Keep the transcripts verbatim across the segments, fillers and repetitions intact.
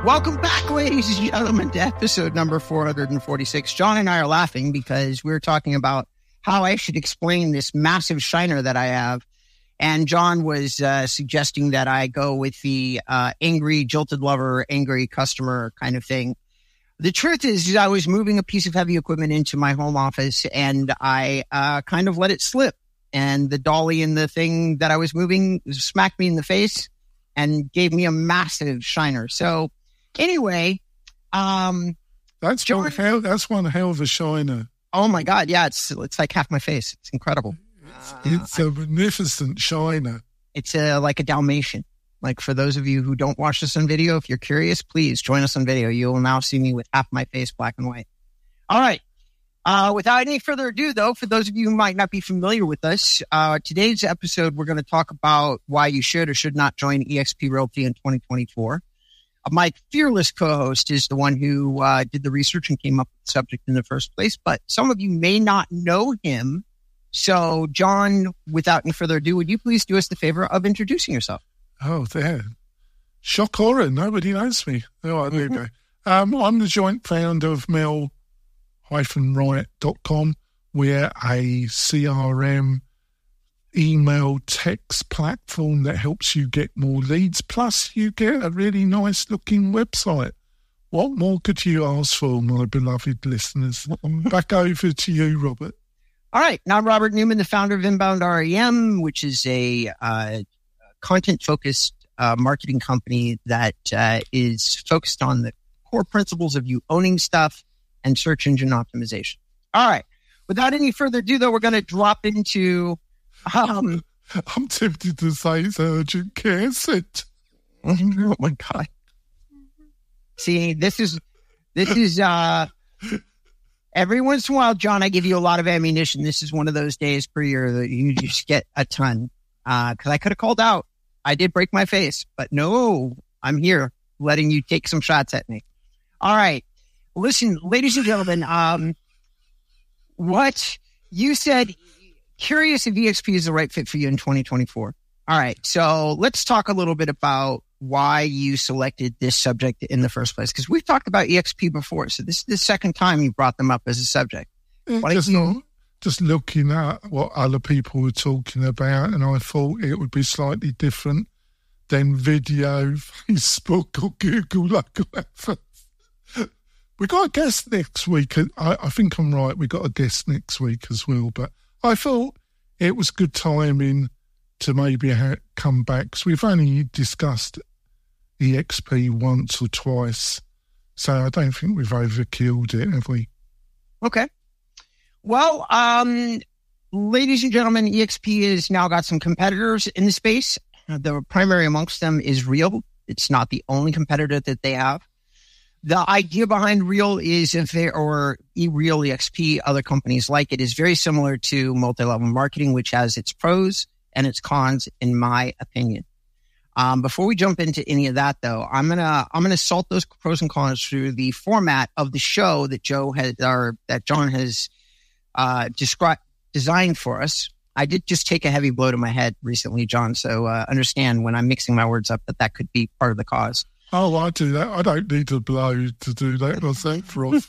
Welcome back, ladies and gentlemen, to episode number four hundred forty-six. John and I are laughing because we're talking about how I should explain this massive shiner that I have. And John was uh, suggesting that I go with the uh, angry, jilted lover, angry customer kind of thing. The truth is, is I was moving a piece of heavy equipment into my home office and I uh, kind of let it slip. And the dolly in the thing that I was moving smacked me in the face and gave me a massive shiner. So anyway, um, that's John, one hell, that's one hell of a shiner. Oh my God. Yeah. It's, it's like half my face. It's incredible. It's, it's a magnificent shiner. It's a, like a Dalmatian. Like for those of you who don't watch this on video, if you're curious, please join us on video. You will now see me with half my face, black and white. All right. Uh, without any further ado, though, for those of you who might not be familiar with us, uh, today's episode, we're going to talk about why you should or should not join eXp Realty in twenty twenty-four. Uh, my fearless co-host is the one who uh, did the research and came up with the subject in the first place, but some of you may not know him. So, John, without any further ado, would you please do us the favor of introducing yourself? Oh, there. Shock horror. Nobody knows me. Oh, there you go. Um, I'm the joint founder of Mel Wright dot com. We're a C R M email text platform that helps you get more leads. Plus, you get a really nice looking website. What more could you ask for, my beloved listeners? Back over to you, Robert. All right. Now, Robert Newman, the founder of Inbound R E M, which is a uh, content-focused uh, marketing company that uh, is focused on the core principles of you owning stuff and search engine optimization. All right. Without any further ado, though, we're going to drop into... Um, I'm tempted to say it's urgent care set. Oh, my God. See, this is... This is... uh Every once in a while, John, I give you a lot of ammunition. This is one of those days per year that you just get a ton. Because uh, I could have called out. I did break my face. But no, I'm here letting you take some shots at me. All right. Listen, ladies and gentlemen, um, what you said, curious if eXp is the right fit for you in twenty twenty-four. All right. So let's talk a little bit about why you selected this subject in the first place. Because we've talked about eXp before. So this is the second time you brought them up as a subject. Yeah, just, you- just looking at what other people were talking about, and I thought it would be slightly different than video, Facebook or Google like that. We got a guest next week. I, I think I'm right. We got a guest next week as well. But I thought it was good timing to maybe ha- come back. So we've only discussed eXp once or twice. So I don't think we've overkilled it, have we? Okay. Well, um, ladies and gentlemen, eXp has now got some competitors in the space. The primary amongst them is Real. It's not the only competitor that they have. The idea behind Real is if they or eReal eXp, other companies like it, is very similar to multi-level marketing, which has its pros and its cons, in my opinion. Um, before we jump into any of that, though, I'm gonna I'm gonna salt those pros and cons through the format of the show that Joe has or that John has uh, described designed for us. I did just take a heavy blow to my head recently, John. So uh, understand when I'm mixing my words up that that could be part of the cause. Oh, I do that. I don't need a blow to do that myself, Ross.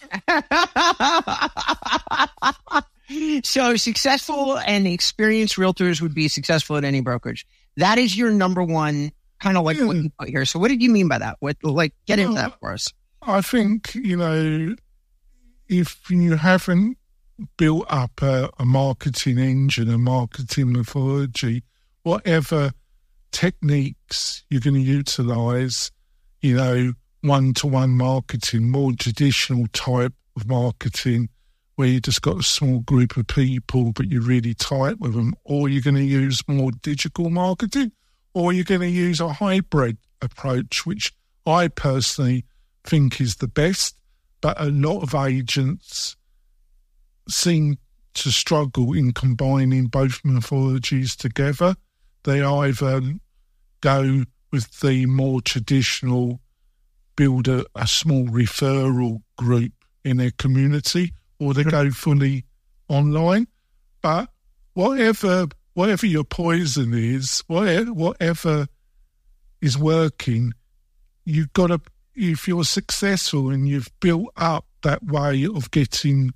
So successful and experienced realtors would be successful at any brokerage. That is your number one, kind of like yeah. what you put here. So what did you mean by that? What, like, get into well, that for us. I think, you know, if you haven't built up a, a marketing engine, a marketing methodology, whatever techniques you're going to utilize, you know, one-to-one marketing, more traditional type of marketing, where you just got a small group of people, but you're really tight with them, or you're going to use more digital marketing, or you're going to use a hybrid approach, which I personally think is the best, but a lot of agents seem to struggle in combining both methodologies together. They either go with the more traditional, build a, a small referral group in their community, or they go fully online. But whatever whatever your poison is, whatever, whatever is working, you've got to, if you're successful and you've built up that way of getting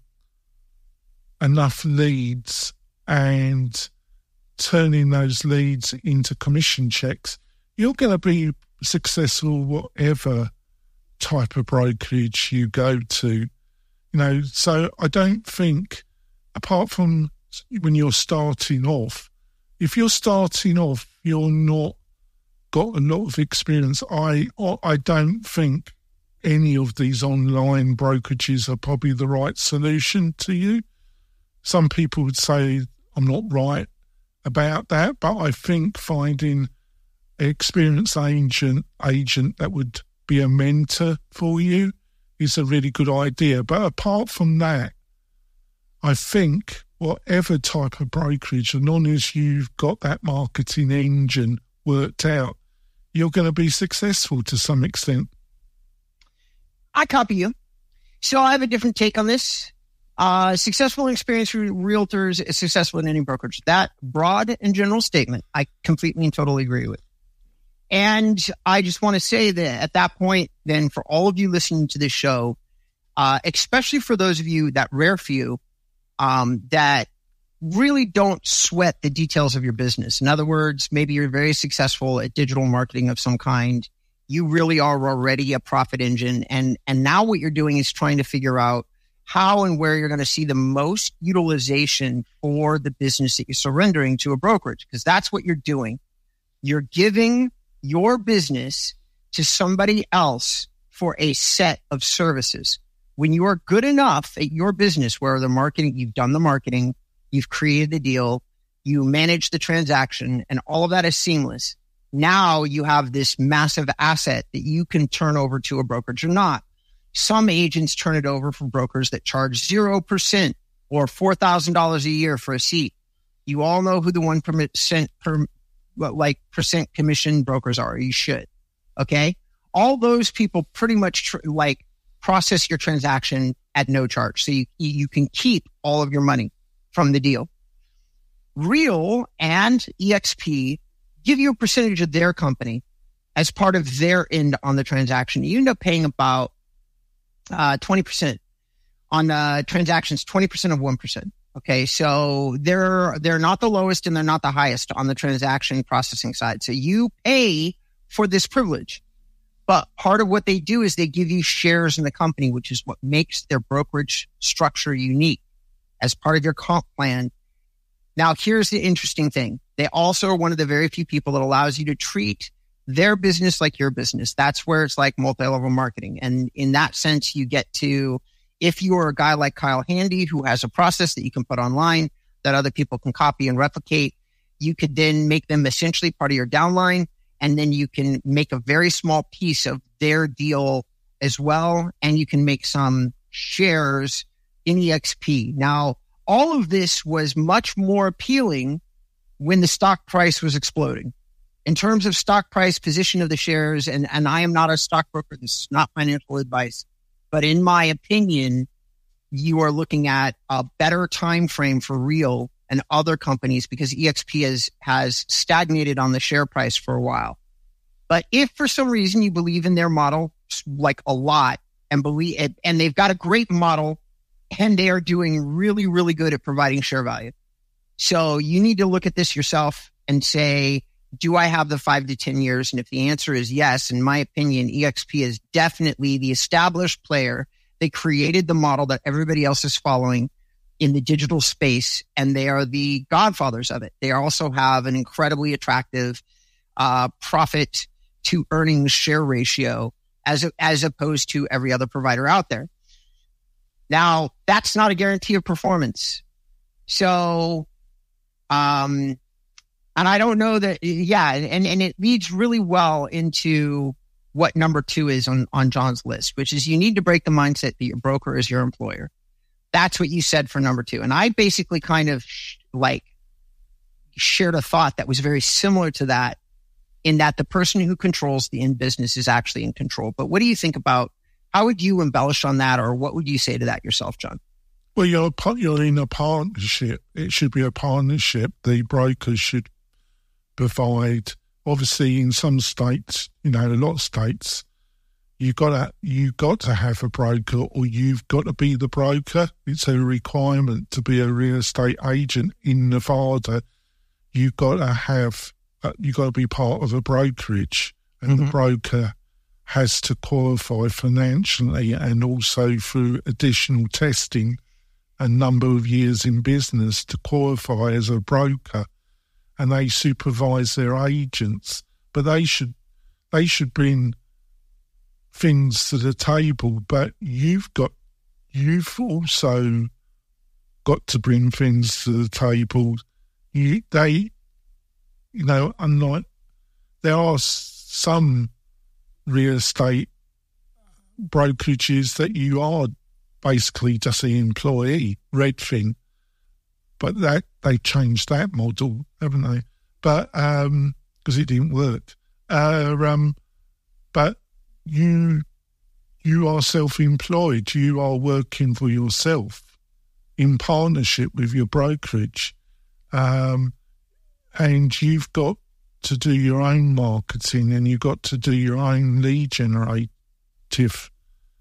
enough leads and turning those leads into commission checks, you're going to be successful whatever type of brokerage you go to. You know, so I don't think, apart from when you're starting off, if you're starting off, you're not got a lot of experience. I I don't think any of these online brokerages are probably the right solution to you. Some people would say I'm not right about that, but I think finding an experienced agent agent that would be a mentor for you is a really good idea. But apart from that, I think whatever type of brokerage, as long as you've got that marketing engine worked out, you're going to be successful to some extent. I copy you. So I have a different take on this. Uh, successful and experienced realtors is successful in any brokerage. That broad and general statement, I completely and totally agree with. And I just want to say that at that point, then for all of you listening to this show, uh, especially for those of you, that rare few, um, that really don't sweat the details of your business. In other words, maybe you're very successful at digital marketing of some kind. You really are already a profit engine. And, and now what you're doing is trying to figure out how and where you're going to see the most utilization for the business that you're surrendering to a brokerage, because that's what you're doing. You're giving your business to somebody else for a set of services. When you are good enough at your business where the marketing, you've done the marketing, you've created the deal, you manage the transaction, and all of that is seamless. Now you have this massive asset that you can turn over to a brokerage or not. Some agents turn it over for brokers that charge zero percent or four thousand dollars a year for a seat. You all know who the one percent per, like percent commission brokers are. You should. Okay. All those people pretty much tr- like process your transaction at no charge. So you, you can keep all of your money from the deal. Real and E X P give you a percentage of their company as part of their end on the transaction. You end up paying about uh, twenty percent on uh, transactions, twenty percent of one percent. Okay. So they're, they're not the lowest and they're not the highest on the transaction processing side. So you pay for this privilege, but part of what they do is they give you shares in the company, which is what makes their brokerage structure unique as part of your comp plan. Now, here's the interesting thing. They also are one of the very few people that allows you to treat their business like your business. That's where it's like multi-level marketing. And in that sense, you get to, if you're a guy like Kyle Handy, who has a process that you can put online that other people can copy and replicate, you could then make them essentially part of your downline. And then you can make a very small piece of their deal as well. And you can make some shares in E X P. Now, all of this was much more appealing when the stock price was exploding. In terms of stock price, position of the shares, and, and I am not a stockbroker, this is not financial advice, but in my opinion, you are looking at a better time frame for Real and other companies because E X P has, has stagnated on the share price for a while. But if for some reason you believe in their model, like a lot, and believe it, and they've got a great model, and they are doing really, really good at providing share value. So you need to look at this yourself and say, do I have the five to ten years? And if the answer is yes, in my opinion, E X P is definitely the established player. They created the model that everybody else is following in the digital space, and they are the godfathers of it. They also have an incredibly attractive uh, profit to earnings share ratio as, a, as opposed to every other provider out there. Now, that's not a guarantee of performance. So, um, and I don't know that, yeah, and, and it leads really well into what number two is on, on John's list, which is you need to break the mindset that your broker is your employer. That's what you said for number two. And I basically kind of sh- like shared a thought that was very similar to that, in that the person who controls the end business is actually in control. But what do you think about, how would you embellish on that, or what would you say to that yourself, John? Well, you're, you're in a partnership. It should be a partnership. The brokers should provide, obviously in some states, you know, a lot of states, you got to you got to have a broker, or you've got to be the broker. It's a requirement to be a real estate agent in Nevada. You've got to have uh, you got to be part of a brokerage, and mm-hmm. the broker has to qualify financially and also through additional testing, a number of years in business to qualify as a broker, and they supervise their agents. But they should they should bring things to the table, but you've got you've also got to bring things to the table. You they you know, unlike there are some real estate brokerages that you are basically just the employee, Redfin, but that they changed that model, haven't they? But um because it didn't work. Uh, um, but you you are self-employed. You are working for yourself in partnership with your brokerage, um, and you've got to do your own marketing, and you've got to do your own lead generative.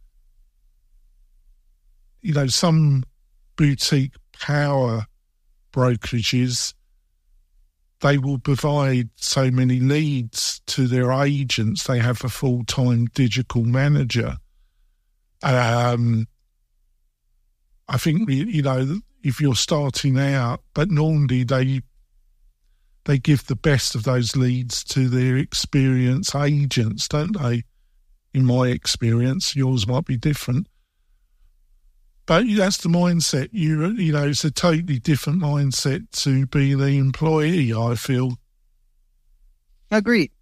You know, some boutique power brokerages, they will provide so many leads to their agents. They have a full-time digital manager. Um, I think, you know, if you're starting out, but normally they they give the best of those leads to their experienced agents, don't they? In my experience, yours might be different. But that's the mindset. You you know, it's a totally different mindset to be the employee, I feel. Agreed.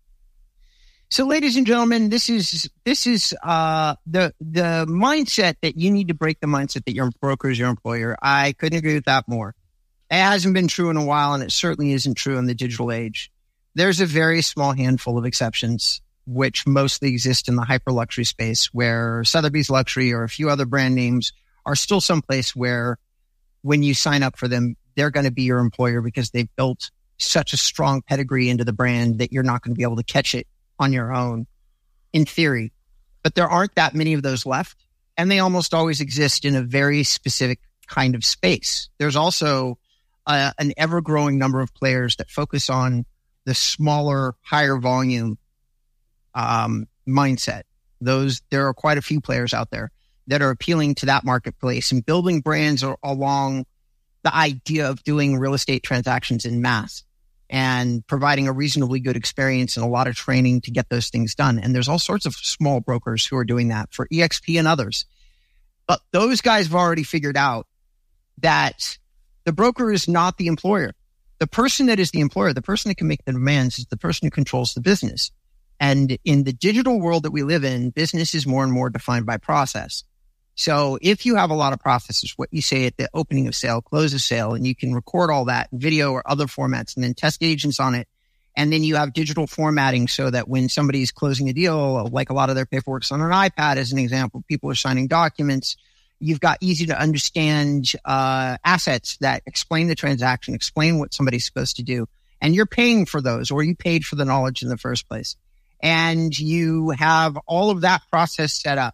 So, ladies and gentlemen, this is this is uh, the the mindset that you need to break. The mindset that your broker is your employer. I couldn't agree with that more. It hasn't been true in a while, and it certainly isn't true in the digital age. There's a very small handful of exceptions, which mostly exist in the hyper luxury space, where Sotheby's Luxury or a few other brand names are still someplace where when you sign up for them, they're going to be your employer because they've built such a strong pedigree into the brand that you're not going to be able to catch it on your own, in theory. But there aren't that many of those left, and they almost always exist in a very specific kind of space. There's also uh, an ever-growing number of players that focus on the smaller, higher volume um, mindset. Those there are quite a few players out there that are appealing to that marketplace and building brands are along the idea of doing real estate transactions in mass and providing a reasonably good experience and a lot of training to get those things done. And there's all sorts of small brokers who are doing that for E X P and others. But those guys have already figured out that the broker is not the employer. The person that is the employer, the person that can make the demands, is the person who controls the business. And in the digital world that we live in, business is more and more defined by process. So if you have a lot of processes, what you say at the opening of sale, close of sale, and you can record all that in video or other formats and then test agents on it. And then you have digital formatting so that when somebody's closing a deal, like a lot of their paperwork's on an iPad, as an example, people are signing documents. You've got easy to understand uh, assets that explain the transaction, explain what somebody's supposed to do. And you're paying for those, or you paid for the knowledge in the first place. And you have all of that process set up.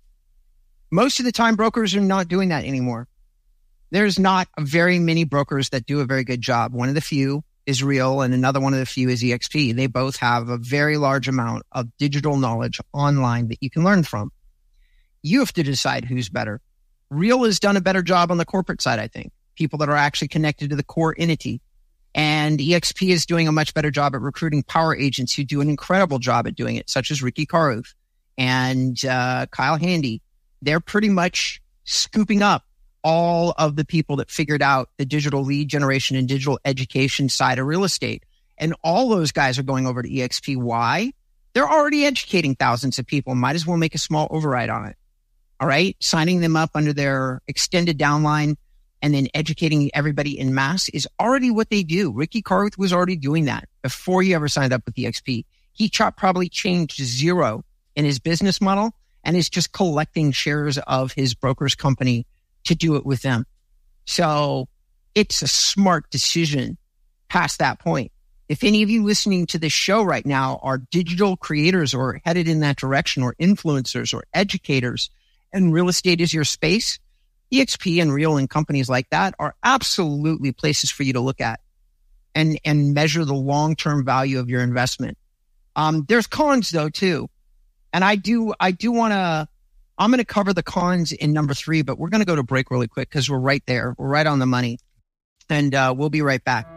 Most of the time, brokers are not doing that anymore. There's not very many brokers that do a very good job. One of the few is Real, and another one of the few is E X P. They both have a very large amount of digital knowledge online that you can learn from. You have to decide who's better. Real has done a better job on the corporate side, I think. People that are actually connected to the core entity. And E X P is doing a much better job at recruiting power agents who do an incredible job at doing it, such as Ricky Caruth and uh, Kyle Handy. They're pretty much scooping up all of the people that figured out the digital lead generation and digital education side of real estate. And all those guys are going over to E X P. Why? They're already educating thousands of people. Might as well make a small override on it. All right. Signing them up under their extended downline and then educating everybody in mass is already what they do. Ricky Caruth was already doing that before he ever signed up with E X P. He probably changed zero in his business model and is just collecting shares of his broker's company to do it with them. So it's a smart decision past that point. If any of you listening to this show right now are digital creators or headed in that direction, or influencers or educators, and real estate is your space, E X P and Real and companies like that are absolutely places for you to look at and, and measure the long-term value of your investment. Um, there's cons though too. And I do, I do want to, I'm going to cover the cons in number three, but we're going to go to break really quick because we're right there. We're right on the money. And uh, we'll be right back.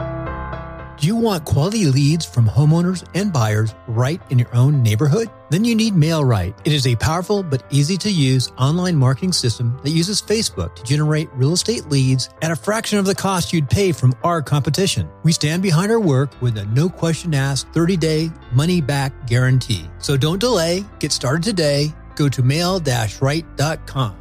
Do you want quality leads from homeowners and buyers right in your own neighborhood? Then you need MailRight. It is a powerful but easy to use online marketing system that uses Facebook to generate real estate leads at a fraction of the cost you'd pay from our competition. We stand behind our work with a no question asked thirty day money back guarantee. So don't delay. Get started today. Go to mail right dot com.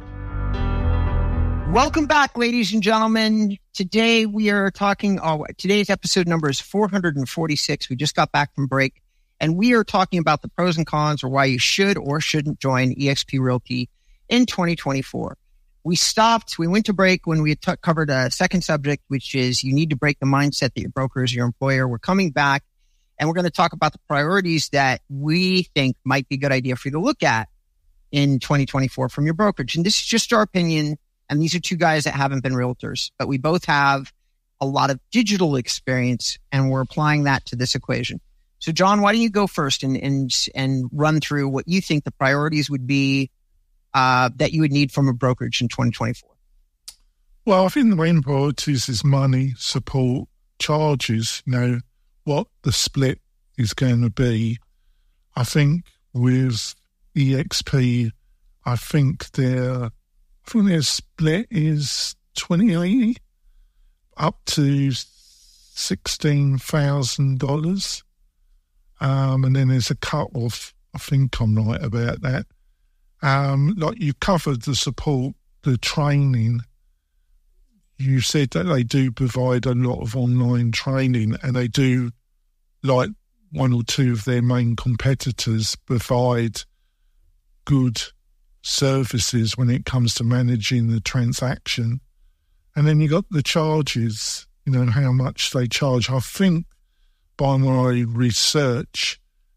Welcome back, ladies and gentlemen. Today we are talking, oh, today's episode number is four hundred forty-six. We just got back from break, and we are talking about the pros and cons, or why you should or shouldn't join E X P Realty in twenty twenty-four. We stopped, we went to break when we had t- covered a second subject, which is you need to break the mindset that your broker is your employer. We're coming back, and we're going to talk about the priorities that we think might be a good idea for you to look at in twenty twenty-four from your brokerage. And this is just our opinion. And these are two guys that haven't been realtors, but we both have a lot of digital experience, and we're applying that to this equation. So, John, why don't you go first and and and run through what you think the priorities would be uh, that you would need from a brokerage in twenty twenty-four? Well, I think the main priorities is money, support, charges, you know, what the split is going to be. I think with E X P, I think they're I think their split is twenty eighty up to sixteen thousand dollars. Um, and then there's a cut-off. I think I'm right about that. Um, like you covered the support, the training. You said that they do provide a lot of online training, and they do, like one or two of their main competitors, provide good services when it comes to managing the transaction. And then you got the charges, you know, and how much they charge. I think by my research,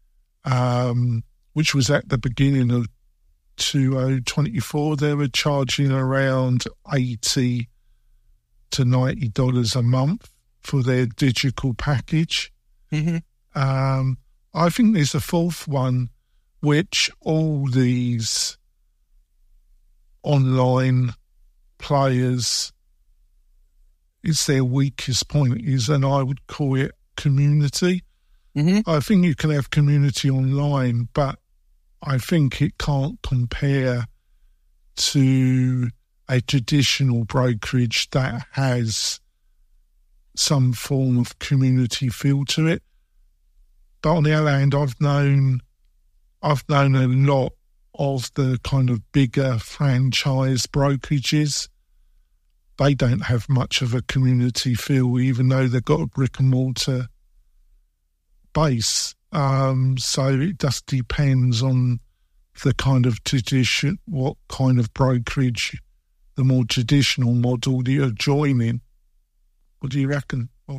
um, which was at the beginning of two thousand twenty-four, they were charging around eighty to ninety dollars a month for their digital package. Mm-hmm. Um, I think there's a fourth one, which all these online players, is their weakest point is, and I would call it community. Mm-hmm. I think you can have community online, but I think it can't compare to a traditional brokerage that has some form of community feel to it. But on the other hand, I've known, I've known a lot of the kind of bigger franchise brokerages. They don't have much of a community feel, even though they've got a brick and mortar base. Um, so it just depends on the kind of tradition, what kind of brokerage, the more traditional model that you're joining. What do you reckon? Well,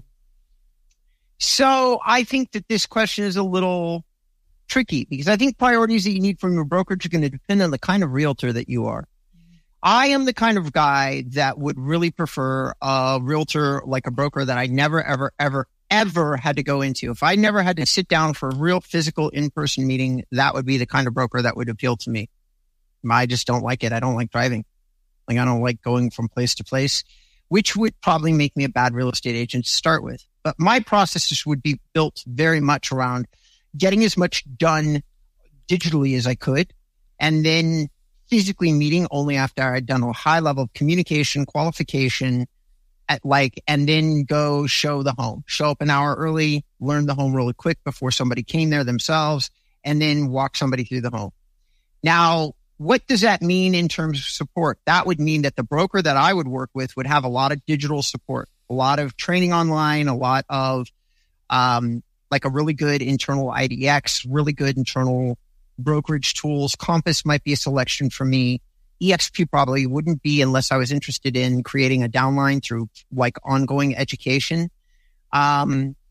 So I think that this question is a little tricky, because I think priorities that you need from your brokerage are going to depend on the kind of realtor that you are. I am the kind of guy that would really prefer a realtor, like a broker, that I never, ever, ever, ever had to go into. If I never had to sit down for a real physical in-person meeting, that would be the kind of broker that would appeal to me. I just don't like it. I don't like driving. Like, I don't like going from place to place, which would probably make me a bad real estate agent to start with. But my processes would be built very much around getting as much done digitally as I could, and then physically meeting only after I'd done a high level of communication, qualification, at like, and then go show the home, show up an hour early, learn the home really quick before somebody came there themselves, and then walk somebody through the home. Now, what does that mean in terms of support? That would mean that the broker that I would work with would have a lot of digital support, a lot of training online, a lot of, um, like a really good internal I D X, really good internal brokerage tools. Compass might be a selection for me. E X P probably wouldn't be, unless I was interested in creating a downline through like ongoing education. Um,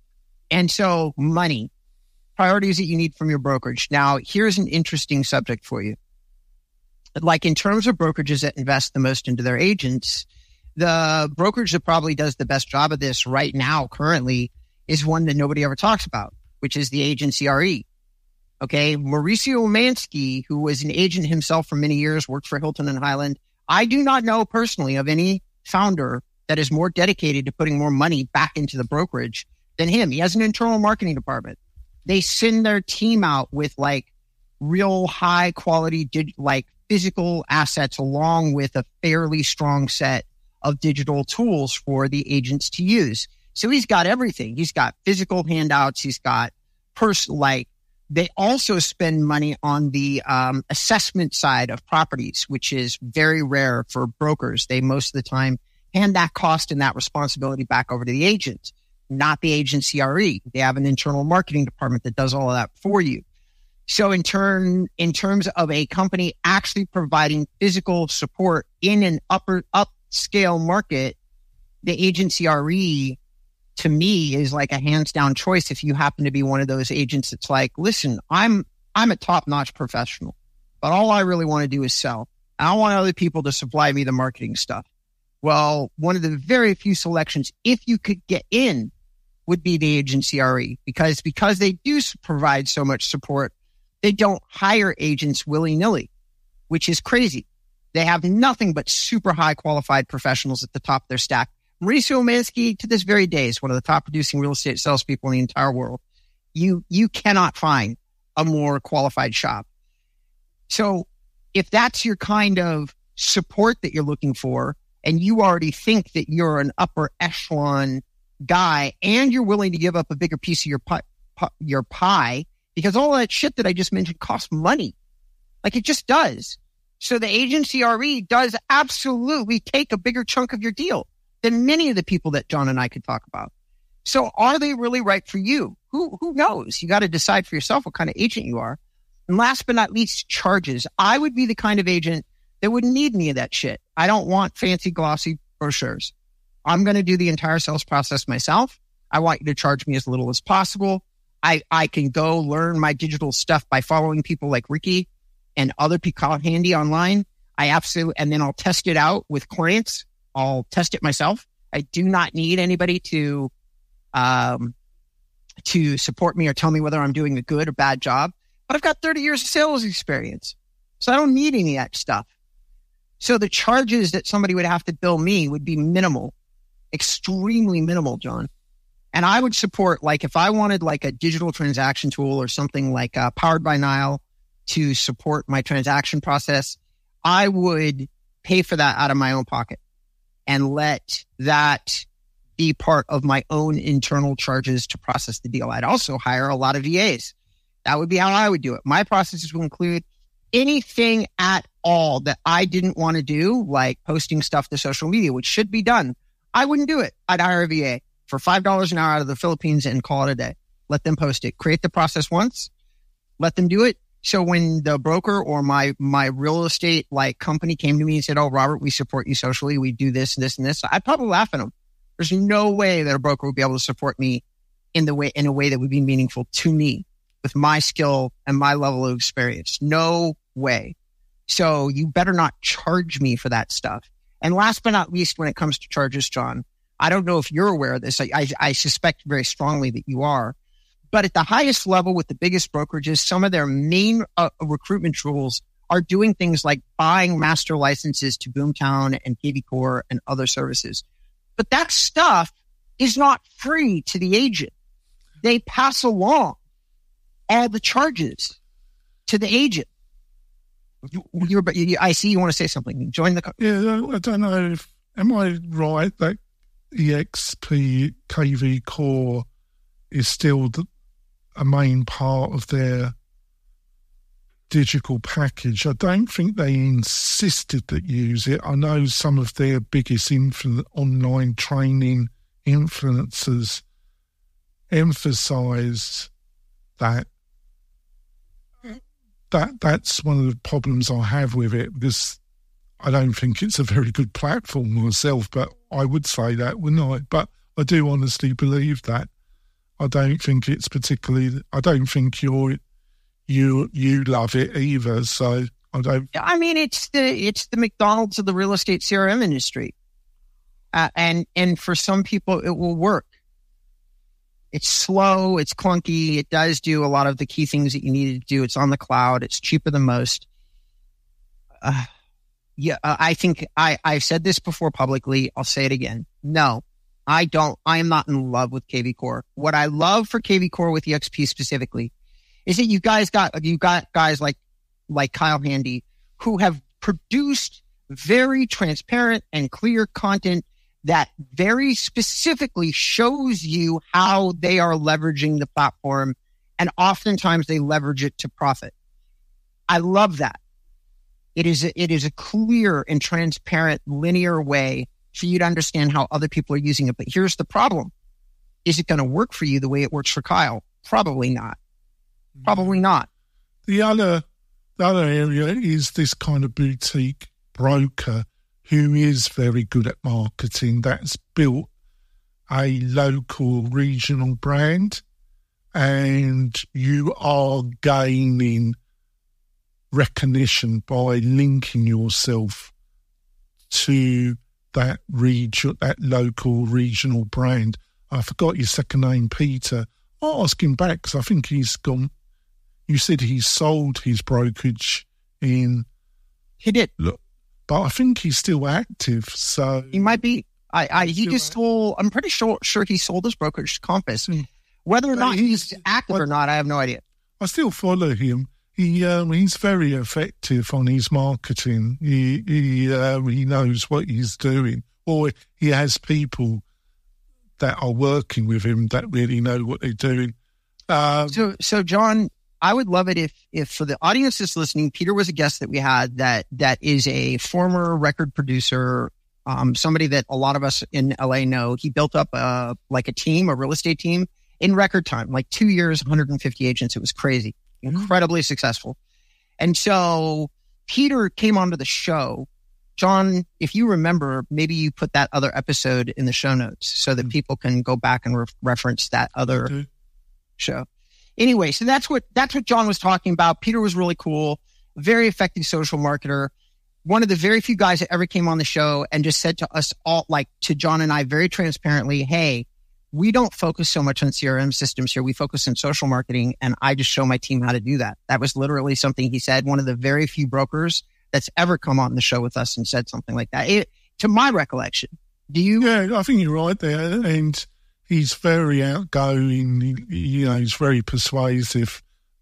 And so money, priorities that you need from your brokerage. Now, here's an interesting subject for you. Like in terms of brokerages that invest the most into their agents, the brokerage that probably does the best job of this right now currently is one that nobody ever talks about, which is the agent C R E. Okay. Mauricio Umansky, who was an agent himself for many years, worked for Hilton and Highland. I do not know personally of any founder that is more dedicated to putting more money back into the brokerage than him. He has an internal marketing department. They send their team out with like real high quality, dig- like physical assets along with a fairly strong set of digital tools for the agents to use. So he's got everything. He's got physical handouts. He's got pers- like they also spend money on the um, assessment side of properties, which is very rare for brokers. They most of the time hand that cost and that responsibility back over to the agent, not the agent C R E. They have an internal marketing department that does all of that for you. So in turn, in terms of a company actually providing physical support in an upper upscale market, the agent C R E to me is like a hands down choice. If you happen to be one of those agents that's like, listen, I'm, I'm a top notch professional, but all I really want to do is sell. I don't want other people to supply me the marketing stuff. Well, one of the very few selections, if you could get in, would be the agent C R E because, because they do provide so much support. They don't hire agents willy-nilly, which is crazy. They have nothing but super high qualified professionals at the top of their stack. Mauricio Umansky, to this very day, is one of the top producing real estate salespeople in the entire world. You, you cannot find a more qualified shop. So if that's your kind of support that you're looking for, and you already think that you're an upper echelon guy and you're willing to give up a bigger piece of your pie, your pie, because all that shit that I just mentioned costs money. Like it just does. So the agent C R E does absolutely take a bigger chunk of your deal than many of the people that John and I could talk about. So are they really right for you? Who, who knows? You got to decide for yourself what kind of agent you are. And last but not least, charges. I would be the kind of agent that wouldn't need any of that shit. I don't want fancy glossy brochures. I'm going to do the entire sales process myself. I want you to charge me as little as possible. I, I can go learn my digital stuff by following people like Ricky and other people handy online. I absolutely, and then I'll test it out with clients. I'll test it myself. I do not need anybody to, um, to support me or tell me whether I'm doing a good or bad job, but I've got thirty years of sales experience. So I don't need any of that stuff. So the charges that somebody would have to bill me would be minimal, extremely minimal, John. And I would support, like, if I wanted like a digital transaction tool or something like uh, Powered by Nile to support my transaction process, I would pay for that out of my own pocket and let that be part of my own internal charges to process the deal. I'd also hire a lot of V As. That would be how I would do it. My processes will include anything at all that I didn't want to do, like posting stuff to social media, which should be done. I wouldn't do it. I'd hire a V A for five dollars an hour out of the Philippines and call it a day. Let them post it. Create the process once. Let them do it. So when the broker or my, my real estate like company came to me and said, oh, Robert, we support you socially. We do this, this, and this. I'd probably laugh at them. There's no way that a broker would be able to support me in the way, in a way that would be meaningful to me with my skill and my level of experience. No way. So you better not charge me for that stuff. And last but not least, when it comes to charges, John, I don't know if you're aware of this. I, I, I suspect very strongly that you are. But at the highest level with the biggest brokerages, some of their main uh, recruitment tools are doing things like buying master licenses to Boomtown and K V Core and other services. But that stuff is not free to the agent. They pass along all the charges to the agent. You, you're, you, I see you want to say something. Join the... Yeah, I don't know if... Am I right that E X P K V Core is still the, a main part of their digital package? I don't think they insisted that you use it. I know some of their biggest influ- online training influencers emphasize that. That that's one of the problems I have with it, because I don't think it's a very good platform myself, but I would say that, wouldn't I? But I do honestly believe that. I don't think it's particularly. I don't think you're you you love it either. So I don't. I mean, it's the it's the McDonald's of the real estate C R M industry, uh, and and for some people it will work. It's slow, it's clunky. It does do a lot of the key things that you need to do. It's on the cloud. It's cheaper than most. Uh, yeah, uh, I think I I've said this before publicly. I'll say it again. No. I don't, I am not in love with K V Core. What I love for K V Core with E X P specifically is that you guys got, you got guys like, like Kyle Handy who have produced very transparent and clear content that very specifically shows you how they are leveraging the platform. And oftentimes they leverage it to profit. I love that. It is, a, it is a clear and transparent linear way for you to understand how other people are using it. But here's the problem. Is it going to work for you the way it works for Kyle? Probably not. Probably not. The other, the other area is this kind of boutique broker who is very good at marketing, that's built a local regional brand, and you are gaining recognition by linking yourself to that region, that local regional brand. I forgot your second name, Peter. I'll ask him back because I think he's gone. You said he sold his brokerage in. He did. Look, but I think he's still active. So he might be. I, I he just sold. I'm pretty sure sure he sold his brokerage to Compass. Mm. Whether or not he's, he's active I, or not, I have no idea. I still follow him. He um, he's very effective on his marketing. He he uh, he knows what he's doing, or he has people that are working with him that really know what they're doing. Um, so so John, I would love it if if for the audience that's listening, Peter was a guest that we had that that is a former record producer, um, somebody that a lot of us in L A know. He built up a like a team, a real estate team in record time, like two years, one hundred fifty agents. It was crazy. Incredibly successful. And so Peter came onto the show. John, if you remember, maybe you put that other episode in the show notes so that people can go back and re- reference that other okay. show. Anyway, so that's what that's what John was talking about. Peter was really cool, very effective social marketer. One of the very few guys that ever came on the show and just said to us all, like to John and I very transparently, hey, we don't focus so much on C R M systems here. We focus on social marketing, and I just show my team how to do that. That was literally something he said. One of the very few brokers that's ever come on the show with us and said something like that. It, to my recollection, do you? Yeah, I think you're right there. And he's very outgoing. You know, he's very persuasive.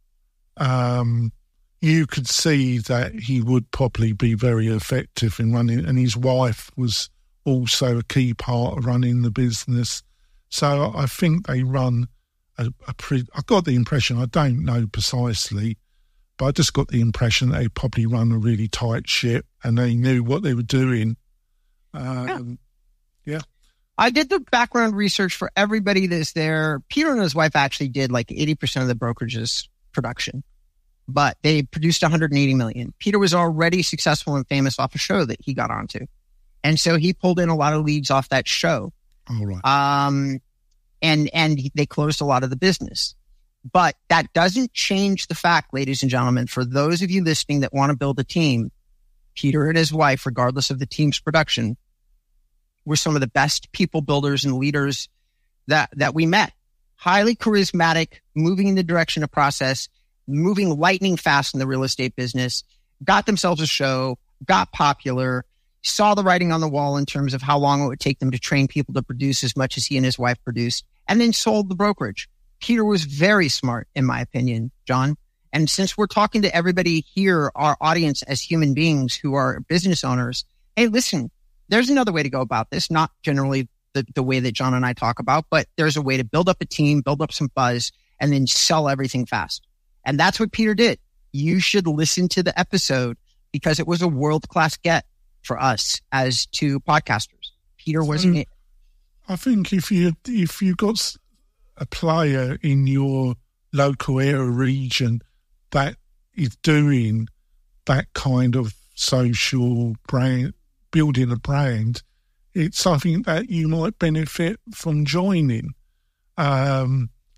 Um, you could see that he would probably be very effective in running, and his wife was also a key part of running the business. So I think they run a, a pretty, I got the impression, I don't know precisely, but I just got the impression they probably run a really tight ship and they knew what they were doing. Um, yeah. yeah. I did the background research for everybody that's there. Peter and his wife actually did like eighty percent of the brokerage's production, but they produced one hundred eighty million. Peter was already successful and famous off a show that he got onto. And so he pulled in a lot of leads off that show. All right. Um, and, and they closed a lot of the business, but that doesn't change the fact, ladies and gentlemen, for those of you listening that want to build a team, Peter and his wife, regardless of the team's production, were some of the best people builders and leaders that, that we met. Highly charismatic, moving in the direction of process, moving lightning fast in the real estate business, got themselves a show, got popular, saw the writing on the wall in terms of how long it would take them to train people to produce as much as he and his wife produced, and then sold the brokerage. Peter was very smart, in my opinion, John. And since we're talking to everybody here, our audience as human beings who are business owners, hey, listen, there's another way to go about this, not generally the, the way that John and I talk about, but there's a way to build up a team, build up some buzz, and then sell everything fast. And that's what Peter did. You should listen to the episode because it was a world-class get for us as two podcasters. Peter was. So, I think if you if you got a player in your local area region that is doing that kind of social brand, building a brand, it's something that you might benefit from joining. Um,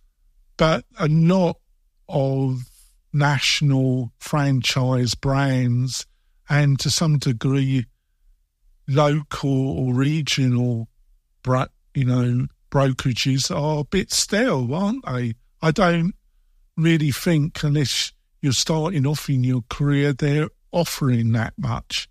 but a lot of national franchise brands and to some degree local or regional, you know, brokerages are a bit stale, aren't they? I don't really think, unless you're starting off in your career, they're offering that much.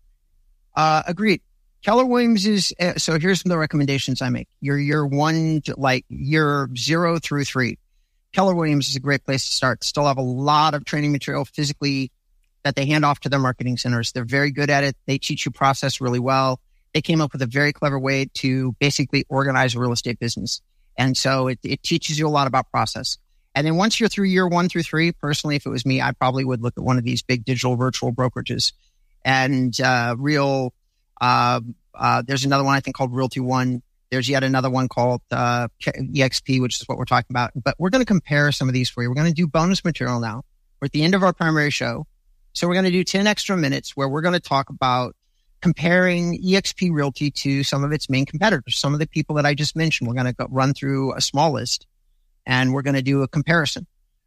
Uh, agreed. Keller Williams is, uh, so here's some of the recommendations I make. Your year one, to, like year zero through three. Keller Williams is a great place to start. Still have a lot of training material physically that they hand off to their marketing centers. They're very good at it. They teach you process really well. They came up with a very clever way to basically organize a real estate business. And so it, it teaches you a lot about process. And then once you're through year one through three, personally, if it was me, I probably would look at one of these big digital virtual brokerages. And uh, real, uh, uh, there's another one I think called Realty One. There's yet another one called uh, E X P, which is what we're talking about. But we're going to compare some of these for you. We're going to do bonus material now. We're at the end of our primary show. So we're going to do ten extra minutes where we're going to talk about comparing E X P Realty to some of its main competitors, some of the people that I just mentioned. We're going to go run through a small list and we're going to do a comparison.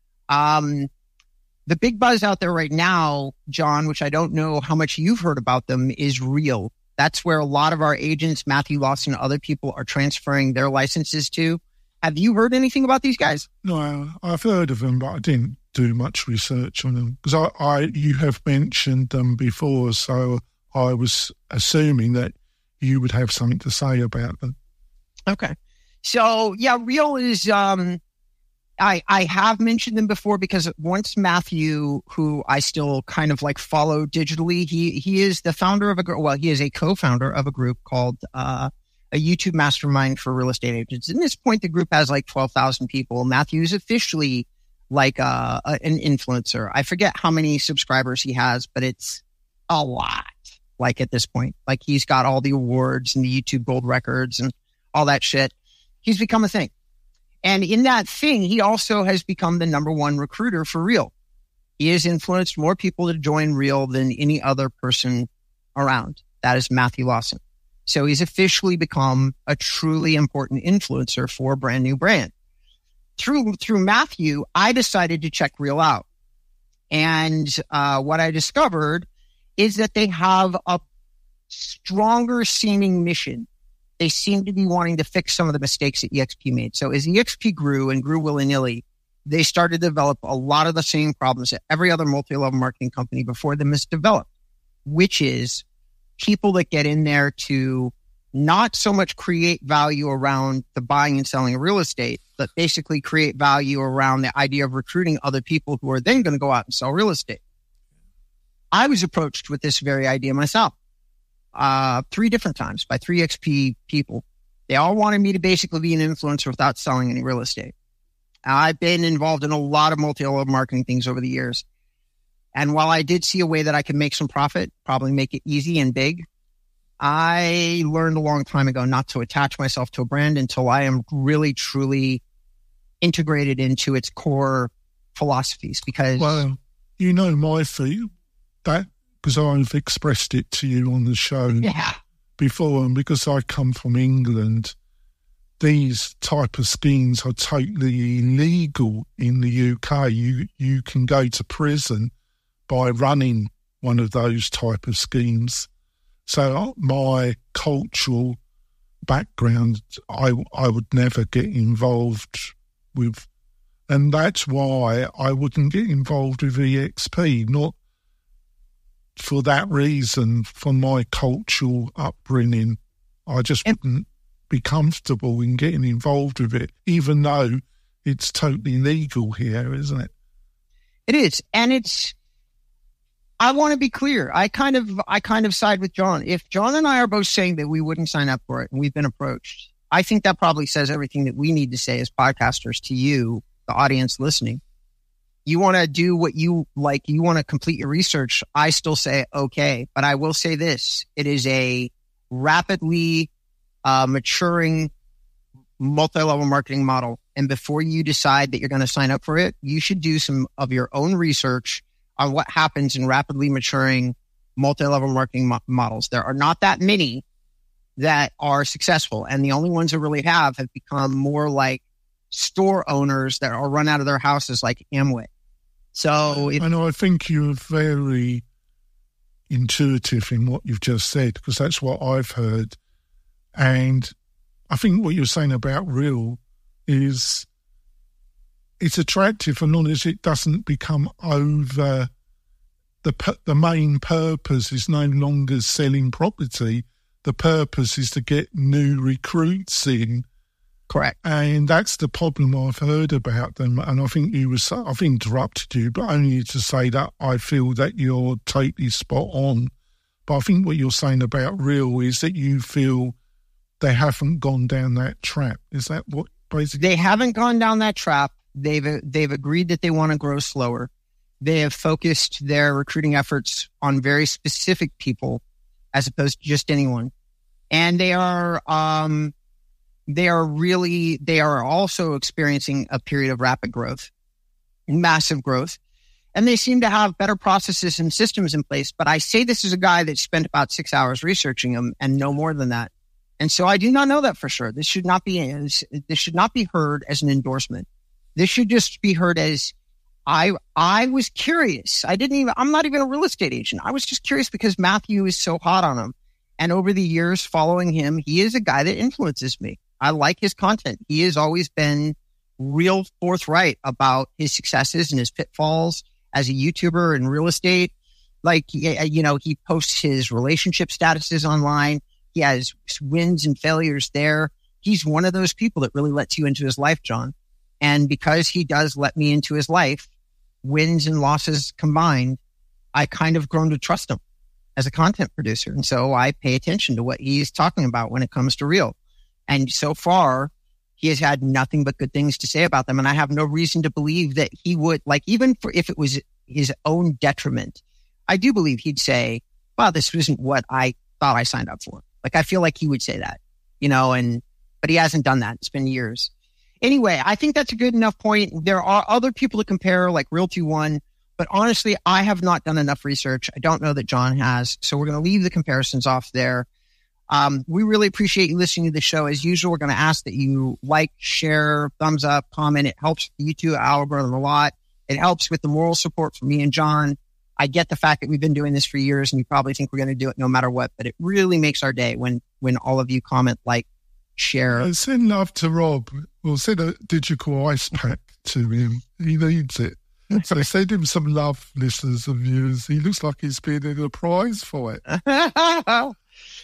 Um, the big buzz out there right now, John, which I don't know how much you've heard about them, is Real. That's where a lot of our agents, Matthew Lawson, other people are transferring their licenses to. Have you heard anything about these guys? No, I've heard of them, but I didn't do much research on them because I, I, you have mentioned them before, so I was assuming that you would have something to say about them. Okay. So, yeah, Real is, um, I, I have mentioned them before because once Matthew, who I still kind of like follow digitally, he, he is the founder of a, well, he is a co-founder of a group called, uh, a YouTube mastermind for real estate agents. At this point, the group has like twelve thousand people. Matthew is officially like, uh, an influencer. I forget how many subscribers he has, but it's a lot. Like at this point, like he's got all the awards and the YouTube gold records and all that shit. He's become a thing. And in that thing, he also has become the number one recruiter for Real. He has influenced more people to join Real than any other person around. That is Matthew Lawson. So he's officially become a truly important influencer for a brand new brand. Through, through Matthew, I decided to check Real out. And uh, what I discovered is that they have a stronger seeming mission. They seem to be wanting to fix some of the mistakes that E X P made. So as E X P grew and grew willy-nilly, they started to develop a lot of the same problems that every other multi-level marketing company before them has developed, which is people that get in there to not so much create value around the buying and selling of real estate, but basically create value around the idea of recruiting other people who are then going to go out and sell real estate. I was approached with this very idea myself, uh, three different times by three X P people. They all wanted me to basically be an influencer without selling any real estate. I've been involved in a lot of multi-level marketing things over the years. And while I did see a way that I could make some profit, probably make it easy and big, I learned a long time ago not to attach myself to a brand until I am really, truly integrated into its core philosophies. Because, well, you know my fee. That because I've expressed it to you on the show yeah. before, and because I come from England, these type of schemes are totally illegal in the U K. You you can go to prison by running one of those type of schemes. So my cultural background, I I would never get involved with, and that's why I wouldn't get involved with E X P. Not for that reason, for my cultural upbringing, I just and, wouldn't be comfortable in getting involved with it, even though it's totally legal here, isn't it? It is, and it's. I want to be clear. I kind of, I kind of side with John. If John and I are both saying that we wouldn't sign up for it, and we've been approached, I think that probably says everything that we need to say as podcasters to you, the audience listening. You want to do what you like. You want to complete your research. I still say, okay, but I will say this. It is a rapidly uh, maturing multi-level marketing model. And before you decide that you're going to sign up for it, you should do some of your own research on what happens in rapidly maturing multi-level marketing mo- models. There are not that many that are successful. And the only ones that really have have become more like store owners that are run out of their houses like Amway. So, if, and I think you're very intuitive in what you've just said, because that's what I've heard. And I think what you're saying about Real is it's attractive as long as it doesn't become over. The the main purpose is no longer selling property. The purpose is to get new recruits in. Correct. And that's the problem I've heard about them. And I think you was I've interrupted you, but only to say that I feel that you're totally spot on. But I think what you're saying about Real is that you feel they haven't gone down that trap. Is that what basically? They haven't gone down that trap. They've they've agreed that they want to grow slower. They have focused their recruiting efforts on very specific people as opposed to just anyone. And they are um, they are really, they are also experiencing a period of rapid growth, massive growth. And they seem to have better processes and systems in place. But I say this is a guy that spent about six hours researching them and no more than that. And so I do not know that for sure. This should not be, this should not be heard as an endorsement. This should just be heard as, I I was curious. I didn't even, I'm not even a real estate agent. I was just curious because Matthew is so hot on him. And over the years following him, he is a guy that influences me. I like his content. He has always been real forthright about his successes and his pitfalls as a YouTuber in real estate. Like, you know, he posts his relationship statuses online. He has wins and failures there. He's one of those people that really lets you into his life, John. And because he does let me into his life, wins and losses combined, I kind of grown to trust him as a content producer. And so I pay attention to what he's talking about when it comes to Real. And so far, he has had nothing but good things to say about them. And I have no reason to believe that he would, like, even for if it was his own detriment, I do believe he'd say, wow, this isn't what I thought I signed up for. Like, I feel like he would say that, you know, and, but he hasn't done that. It's been years. Anyway, I think that's a good enough point. There are other people to compare, like Realty One, but honestly, I have not done enough research. I don't know that John has. So we're going to leave the comparisons off there. Um, we really appreciate you listening to the show. As usual, we're going to ask that you like, share, thumbs up, comment. It helps the YouTube algorithm a lot. It helps with the moral support for me and John. I get the fact that we've been doing this for years and you probably think we're going to do it no matter what, but it really makes our day when, when all of you comment, like, share. Uh, send love to Rob. Well, send a digital ice pack to him. He needs it. So send him some love, listeners and viewers. He looks like he's been in a prize for it. um,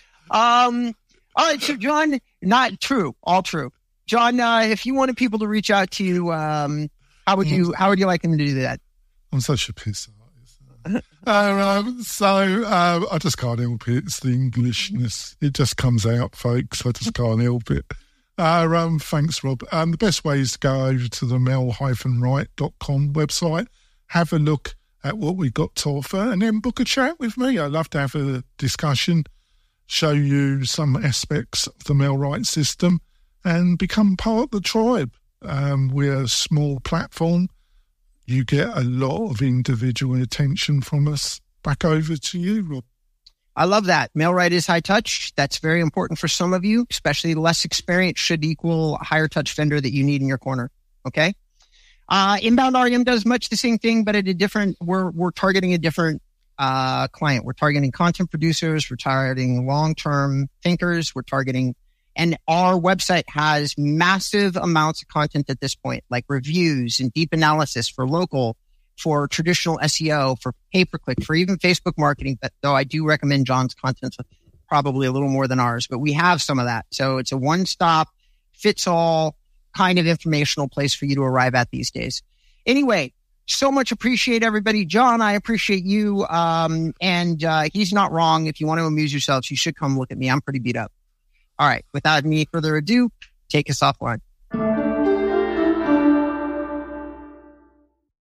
all right, so John, not true, all true. John, uh, if you wanted people to reach out to you, um, how would you how would you like them to do that? I'm such a piss artist. uh, um, so um, I just can't help it. It's the Englishness. It just comes out, folks. I just can't help it. Uh, um, thanks, Rob. Um, the best way is to go over to the mel dash right dot com website, have a look at what we've got to offer, and then book a chat with me. I'd love to have a discussion, show you some aspects of the Mel Wright system, and become part of the tribe. Um, we're a small platform. You get a lot of individual attention from us. Back over to you, Rob. I love that. Mel Wright is high touch. That's very important for some of you, especially less experience should equal a higher touch vendor that you need in your corner. Okay. Uh, Inbound R E M does much the same thing, but at a different, we're, we're targeting a different, uh, client. We're targeting content producers. We're targeting long-term thinkers. We're targeting, and our website has massive amounts of content at this point, like reviews and deep analysis for local, for traditional S E O, for pay-per-click, for even Facebook marketing. But though I do recommend John's content probably a little more than ours, but we have some of that. So it's a one-stop, fits-all kind of informational place for you to arrive at these days. Anyway, so much appreciate everybody. John, I appreciate you. Um, and uh, he's not wrong. If you want to amuse yourselves, you should come look at me. I'm pretty beat up. All right. Without any further ado, take us offline.